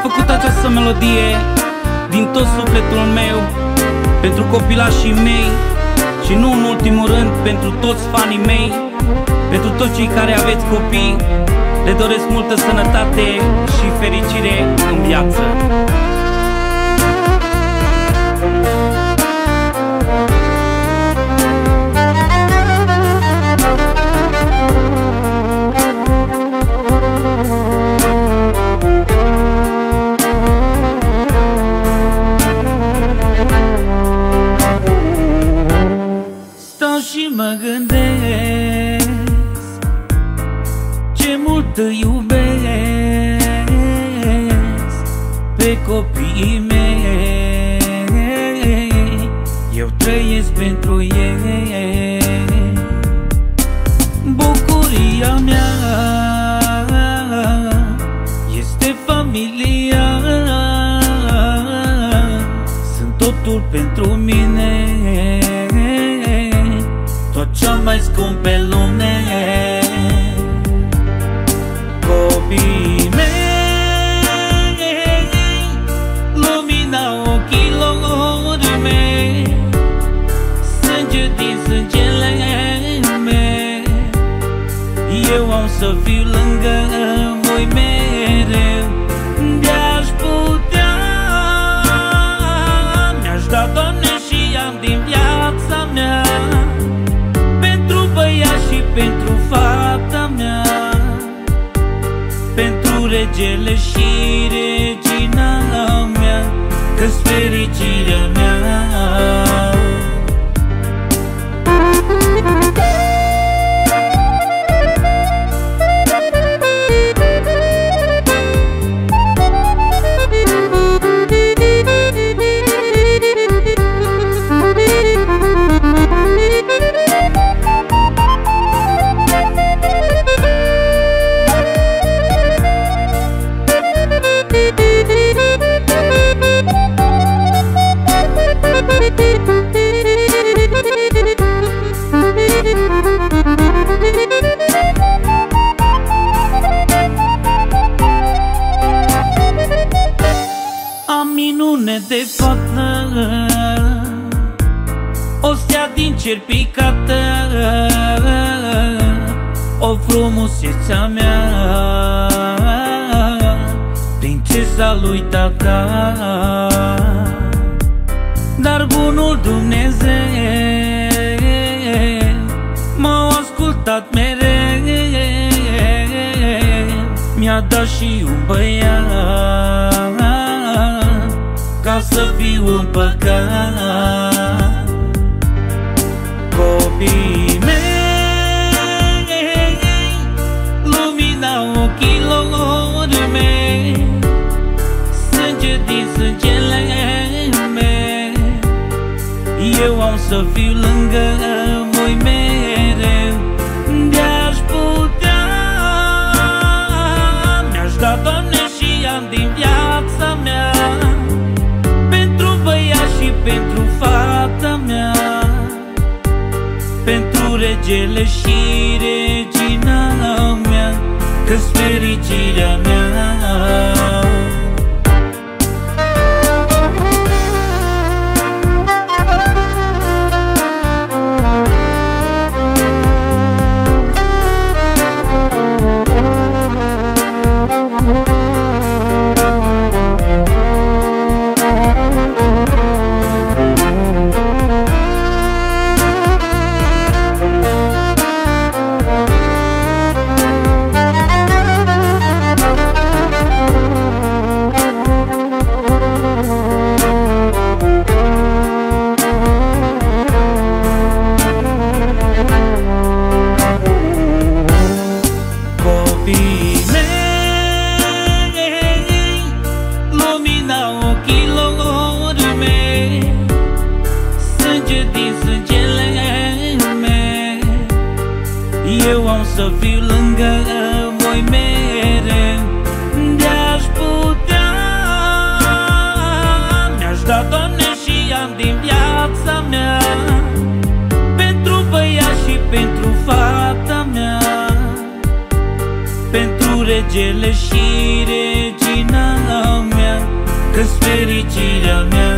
făcut această melodie din tot sufletul meu pentru copilașii mei și nu în ultimul rând pentru toți fanii mei, pentru toți cei care aveți copii. Le doresc multă sănătate și fericire în viață. Stau și mă gândesc ce mult îi iubesc pe copiii mei. Eu trăiesc pentru ei. Bucuria mea este familia. Sunt totul pentru mine, tot cea mai scump pe lume. Copiii mei, lumina ochilor mei, sânge din sângele meu. Eu am să fiu lângă voi mereu. De-aș putea, mi-aș da, Doamne, și am din viața mea pentru băiat și pentru fata mea, pentru regele și regina mea, că-s fericirea mea. Am minune de fată, o stea din cer picată, o frumusețea mea, princesa lui tata. Dar bunul Dumnezeu m-a ascultat mereu, mi-a dat și un băiat ca să fiu împăcat. Copiii mei, lumina ochilor mei, sânge din sângele meu. Eu am să fiu lângă voi mereu. De-aș putea, mi-aș da, Doamne, și am din viața mea pentru băiat și pentru fata mea, pentru regele și regina mea, că-s fericirea mea. Copiii mei, lumina ochilor mei, sânge din sângele meu. Eu am să fiu lângă voi mereu. De-aș putea, mi-aș da, Doamne, și am din viața mea pentru băiat și pentru fata mea, pentru regele și regina mea. fericirea mea.